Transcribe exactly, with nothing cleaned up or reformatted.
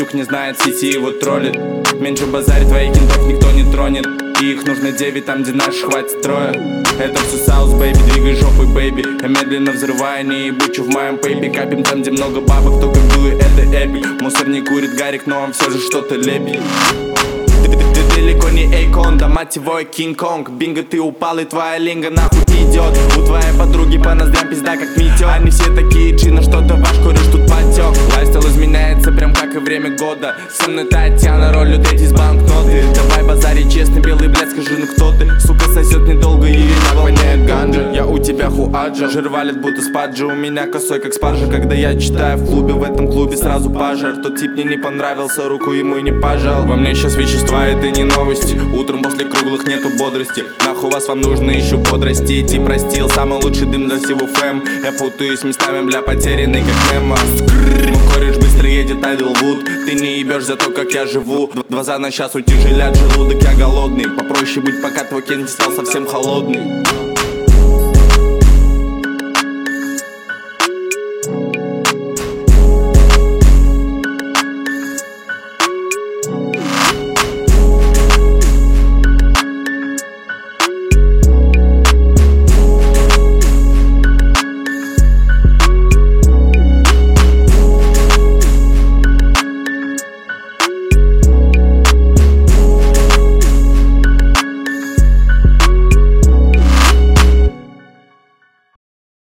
Жук не знает, сети его троллит. Меньше базарь, твоих кентов никто не тронет. И их нужно девять, там где наших хватит трое. Это все саус, бэйби, двигай жопой, бэйби. Я медленно взрываю, не ебучу в моем пейпе. Капим там, где много бабок, только дует, это эпик. Мусор не курит гарик, но он все же что-то лепит. Ты далеко не Эйкон, да мать его Кинг-Конг. Бинго, ты упал и твоя линга нахуй идет. У твоей подруги по ноздрям пизда как метеор. Они все такие джина, что-то ваш куришь тут потек. Лайфстайл изменяется прям как и время года. Со мной Татьяна, ролью третий из банкноты. Давай базари честный, белый блядь, скажи, ну кто ты? Сука сосет недолго и не воняет ганджа. Я у тебя хуаджа, жир валит будто спаджа. У меня косой как спаржа, когда я читаю в клубе. В этом клубе сразу пожар. Тот тип мне не понравился, руку ему и не пожал. Во мне сейчас вещества, это не новости. Утром после круглых нету бодрости. Нахуй вас вам нужно еще подрастить. И простил, самый лучший дым для всего фэм. Я путаюсь местами, бля, потерянный как Немо. Мой кореш быстро едет на Вилвуд. Ты не ебешь за то, как я живу. Глаза на час утяжелят желудок, я голодный. Попроще быть, пока твой кен не стал совсем холодный.